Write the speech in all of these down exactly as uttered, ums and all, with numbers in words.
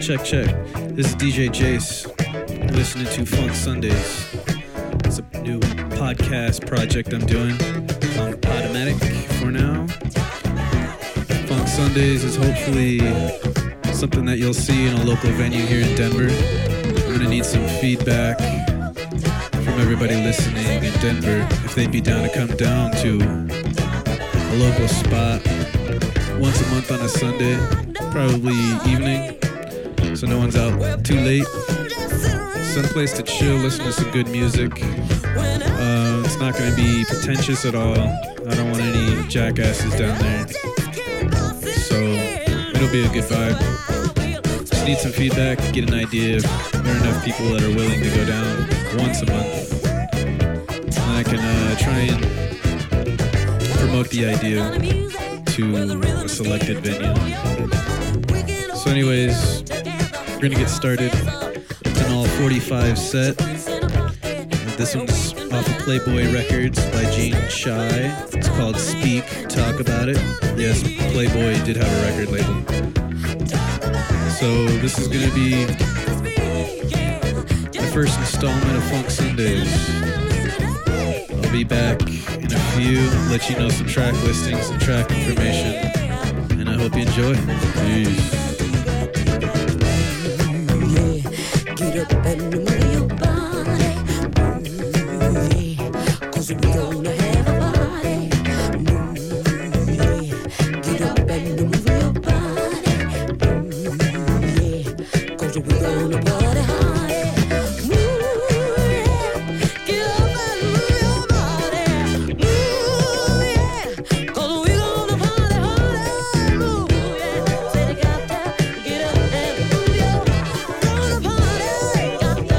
check, check. This is D J Jace. You're listening to Funk Sundays. It's a new podcast project I'm doing on Podomatic for now. Funk Sundays is hopefully something that you'll see in a local venue here in Denver. I'm gonna need some feedback from everybody listening in Denver if they'd be down to come down to a local spot once a month on a Sunday, probably evening, so no one's out too late. Someplace to chill, listen to some good music. Uh, it's not going to be pretentious at all. I don't want any jackasses down there. So it'll be a good vibe. Just need some feedback, get an idea if there are enough people that are willing to go down once a month. And I can uh, try and promote the idea to a selected venue. So anyways, we're going to get started. It's an all forty-five set. This one's off of Playboy Records by Gene Shy. It's called Speak, Talk About It. Yes, Playboy did have a record label. So this is going to be the first installment of Funk Sundays. I'll be back in a few, let you know some track listings, some track information, and I hope you enjoy. Peace. Get up and move your body, move it, cause we gonna have a party, move it, get up and move your body, move it, cause we gonna party hard, move it, get up and move your body, move it, cause we gonna party hard, move it, say you got to get up and move your body. Got to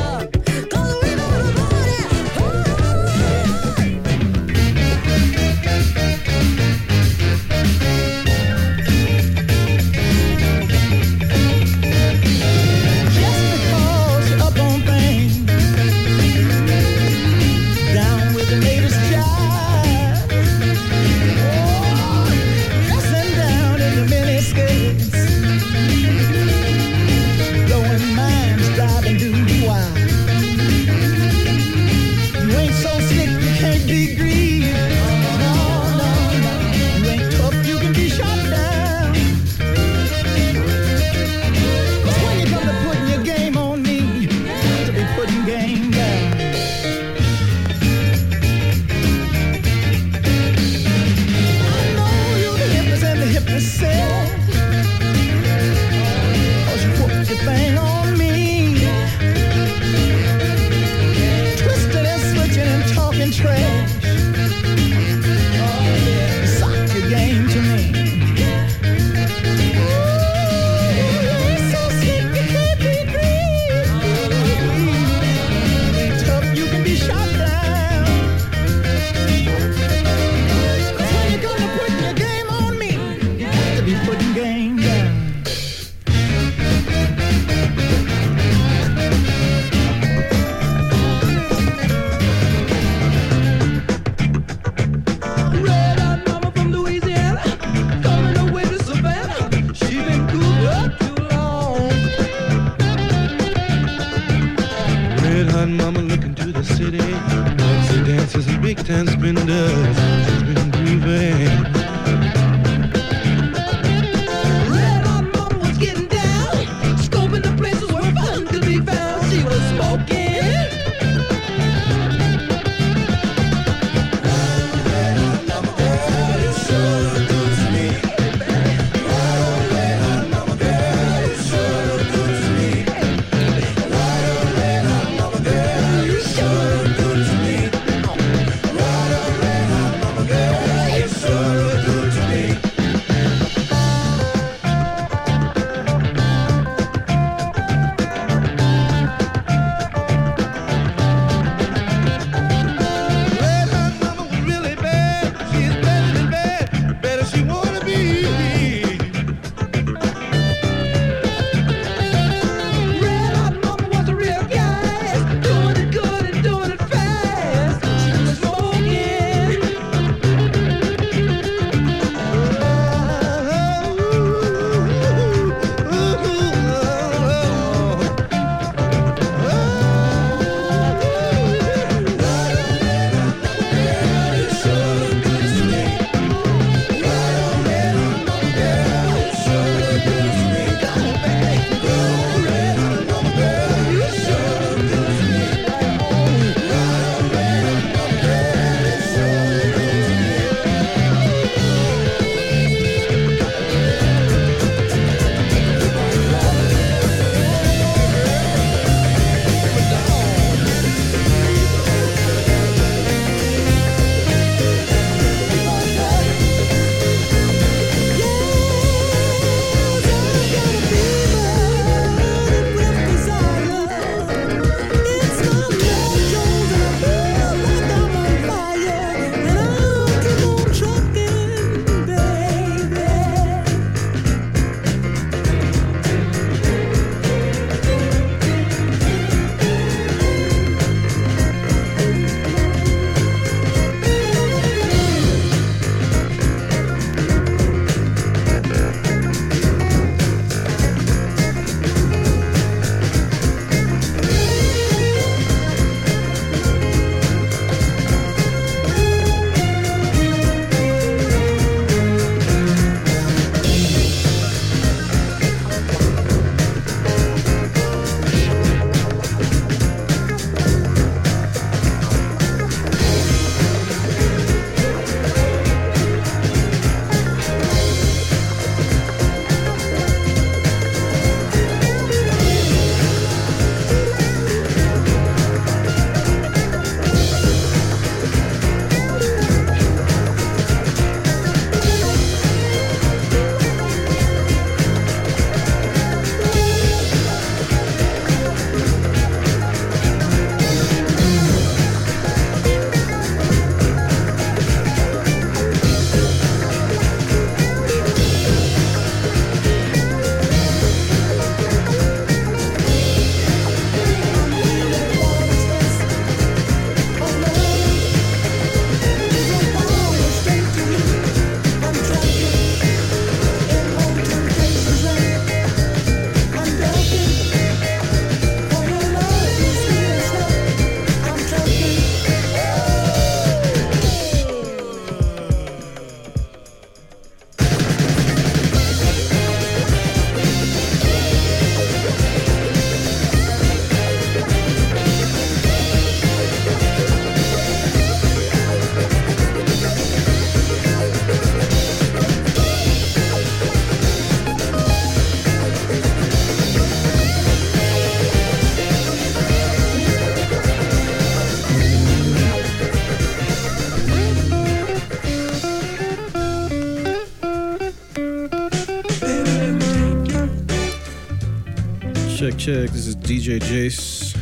check, check. This is D J Jace.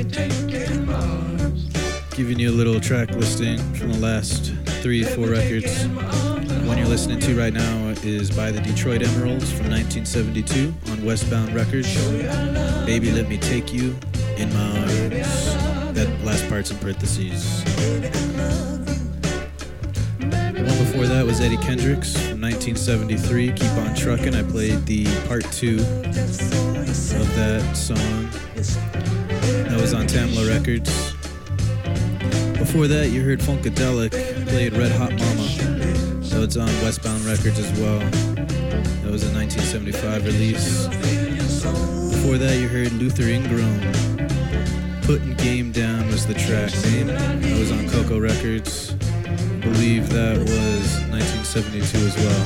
Giving you a little track listing from the last three, four records. The one you're listening to right now is by the Detroit Emeralds from nineteen seventy-two on Westbound Records. Baby, Let Me Take You in My Arms. That last part's in parentheses. The one before that was Eddie Kendricks from nineteen seventy-three, Keep On Truckin'. I played the part two of that song. That was on Tamla Records. Before that, you heard Funkadelic, played Red Hot Mama. So it's on Westbound Records as well. That was a nineteen seventy-five release. Before that, you heard Luther Ingram. Putting Game Down was the track name. That was on Coco Records. I believe that was nineteen seventy-two as well.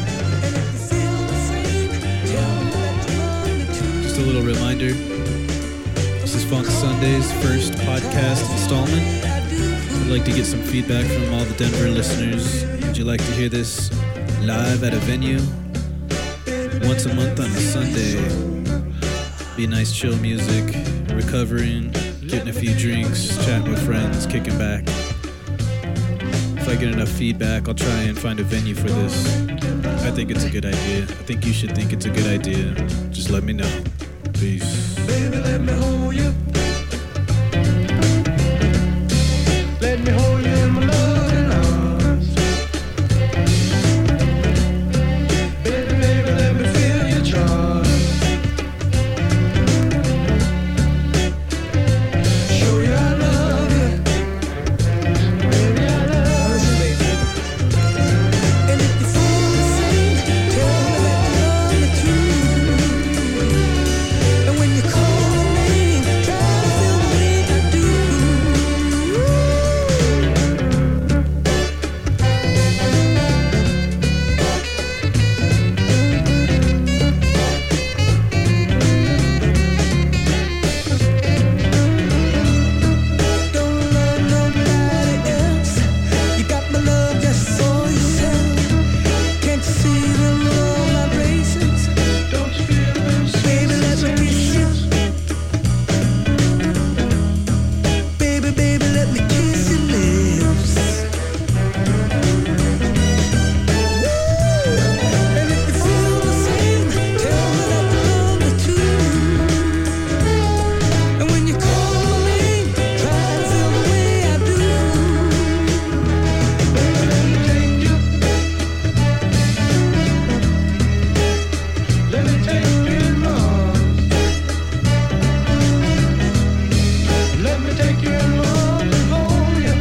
Just a little reminder. This is Funk Sunday's first podcast installment. I'd like to get some feedback from all the Denver listeners. Would you like to hear this live at a venue? Once a month on a Sunday. Be nice chill music, recovering, getting a few drinks, chatting with friends, kicking back. If I get enough feedback, I'll try and find a venue for this. I think it's a good idea. I think you should think it's a good idea. Just let me know. Peace. Baby, let me hold you. Let me hold you in my loving arms. Baby, baby, let me feel your charm. Show you I love you. Baby, I love you, baby. And if you feel the same, tell me that you love me too. And when you call my name, try to feel the way I do. Don't love nobody else. You got my love just for yourself. Can't you see the love vibrations? Don't you feel them? Baby, let me kiss you. Baby, baby, let me kiss your lips. And if you feel the same, tell me that you love me too. And when you call my name, try to feel the way I do. Baby, let me take you. Let me take you in my arms. Let me take you in my arms and hold you.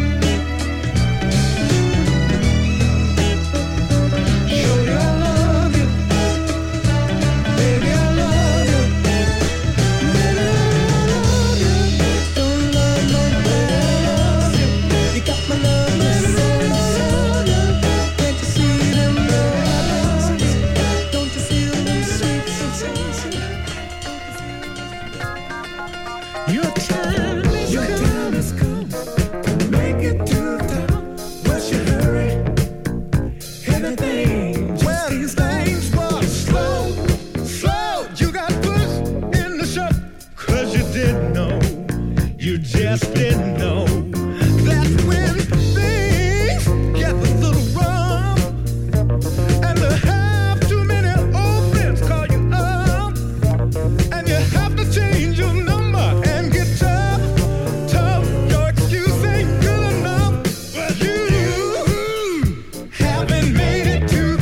Show you I love you. Baby, I love you. Baby, I love you. Don't love nobody else. You got my love just for yourself. Can't you see them vibrations? Don't you feel them sweet sensations? Your time, your time has come. Make it to the top. What's your hurry? Everything just Well, feels things were slow, slow. You got pushed in the show, 'cause you didn't know, you just didn't know. That's when things get a little rough, and to have too many old friends call you up, and you have to change your number and get tough, tough. Your excuse ain't good enough, but you haven't made it to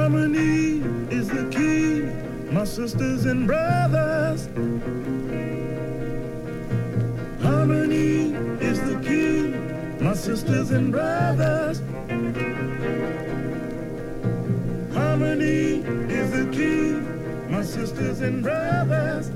Harmony is the key, my sisters and brothers. Harmony is the key, my sisters and brothers. Harmony is the key, my sisters and brothers.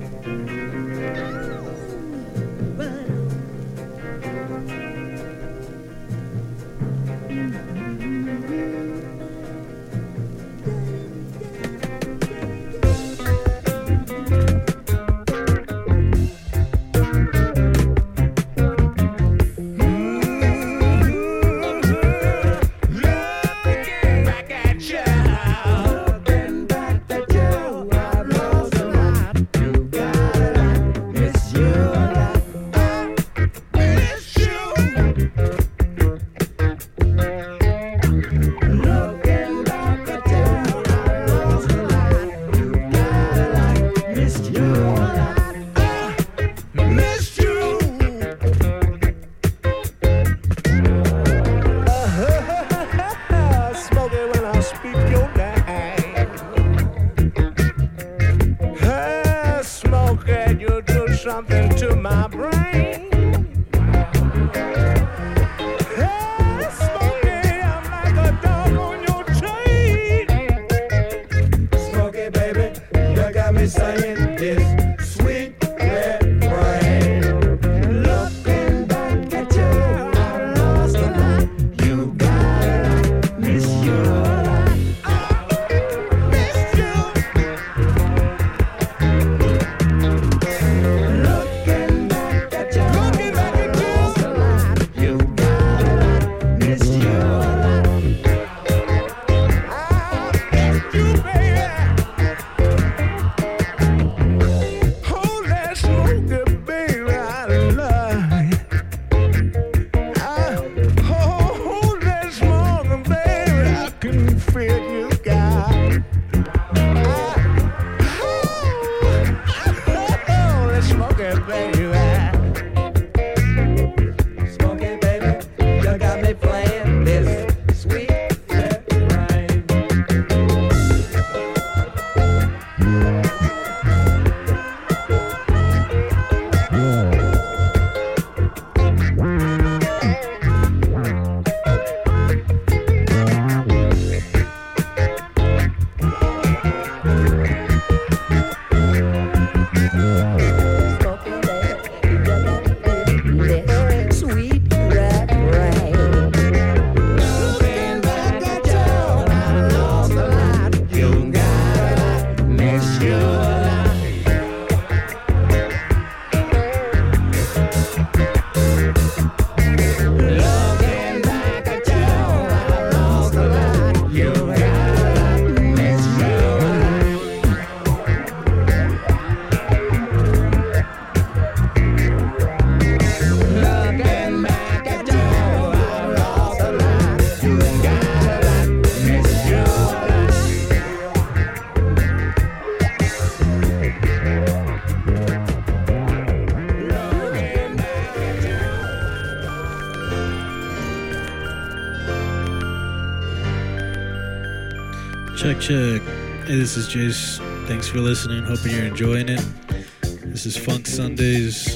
Check, check. Hey, this is Jace. Thanks for listening. Hoping you're enjoying it. This is Funk Sundays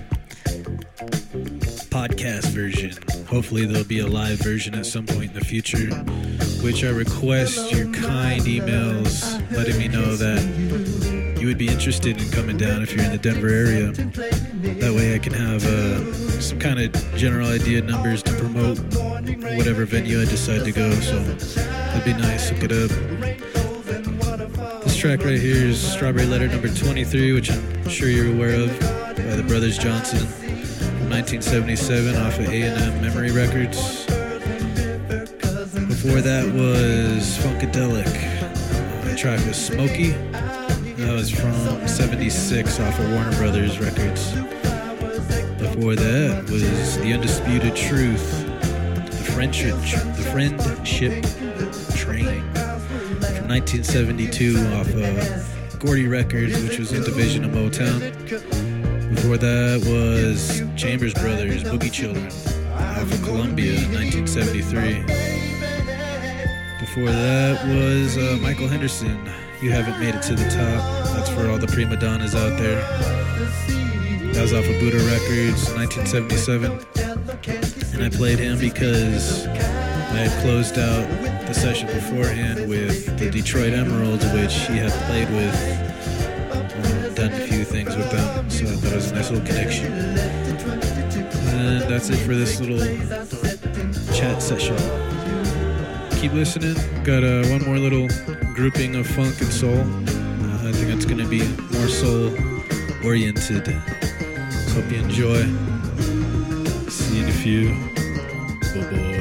podcast version. Hopefully there'll be a live version at some point in the future, which I request your kind emails letting me know that you would be interested in coming down if you're in the Denver area. That way I can have uh, some kind of general idea numbers to promote whatever venue I decide to go. So that'd be nice. Look it up. This track right here is Strawberry Letter number twenty-three, which I'm sure you're aware of, by the Brothers Johnson from nineteen seventy-seven off of A and M Memory Records. Before that was Funkadelic. The track was Smokey. That was from seventy-six off of Warner Brothers Records. Before that was The Undisputed Truth, The Friendship, the Friendship Train from nineteen seventy-two off of Gordy Records, which was a division of Motown. Before that was Chambers Brothers, Boogie Children off of Columbia in nineteen seventy-three. Before that was uh, Michael Henderson. You Haven't Made It to the Top. That's for all the prima donnas out there. That was off of Buddha Records, nineteen seventy-seven. And I played him because I had closed out the session beforehand with the Detroit Emeralds, which he had played with, um, done a few things with them. So I thought it was a nice little connection. And that's it for this little chat session. Keep listening. Got uh, one more little grouping of funk and soul. Uh, I think it's going to be more soul oriented. So hope you enjoy. See you in a few. Bye bye.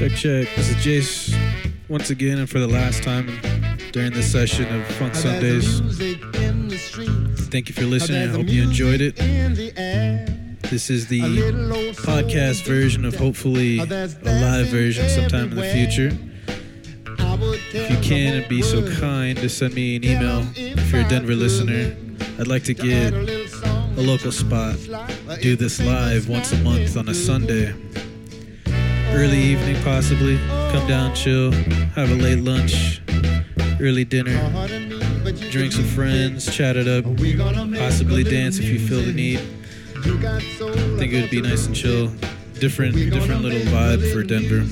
Check, check. This is Jace once again and for the last time during this session of Funk Sundays. Thank you for listening. I hope you enjoyed it. This is the podcast version of hopefully a live version sometime in the future. If you can and be so kind to send me an email if you're a Denver listener. I'd like to get a local spot, do this live once a month on a Sunday. Early evening possibly, come down, chill, have a late lunch, early dinner, drinks with friends, chat it up, possibly dance if you feel the need. I think it would be nice and chill. Different, different little vibe for Denver.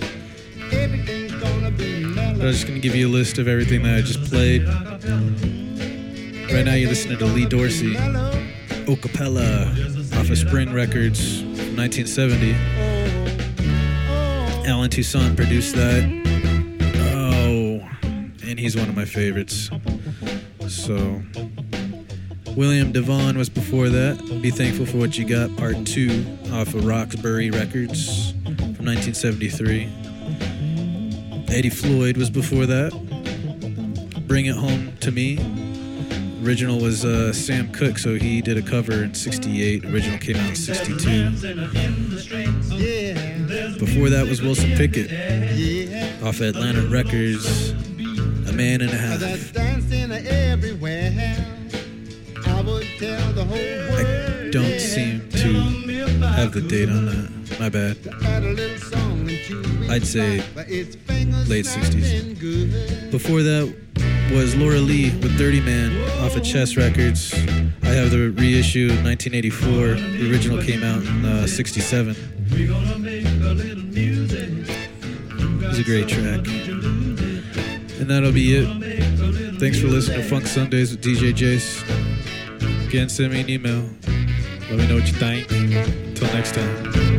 But I'm just going to give you a list of everything that I just played. Right now you're listening to Lee Dorsey, Ocapella, off of Spring Records from nineteen seventy. Alan Toussaint produced that. Oh, and he's one of my favorites. So, William Devon was before that. Be Thankful for What You Got, Part two, off of Roxbury Records from nineteen seventy-three. Eddie Floyd was before that. Bring It Home to Me. Original was uh, Sam Cooke, so he did a cover in sixty-eight. Original came out in sixty-two. Before that was Wilson Pickett, off of Atlantic Records, A Man and a Half. I don't seem to have the date on that. My bad. I'd say late sixties. Before that was Laura Lee with Dirty Man off of Chess Records. I have the reissue of nineteen eighty-four. The original came out in uh, sixty-seven. It was a great track. And that'll be it. Thanks for listening to Funk Sundays with D J Jace. Again, send me an email. Let me know what you think. Until next time.